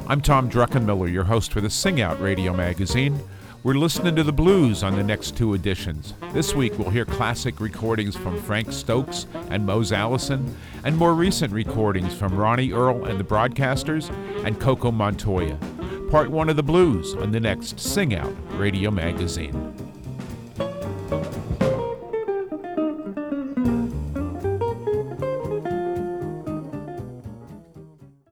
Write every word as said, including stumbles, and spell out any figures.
I'm Tom Druckenmiller, your host for the Sing Out Radio Magazine. We're listening to the blues on the next two editions. This week we'll hear classic recordings from Frank Stokes and Mose Allison, and more recent recordings from Ronnie Earl and the Broadcasters and Coco Montoya. Part one of the blues on the next Sing Out Radio Magazine.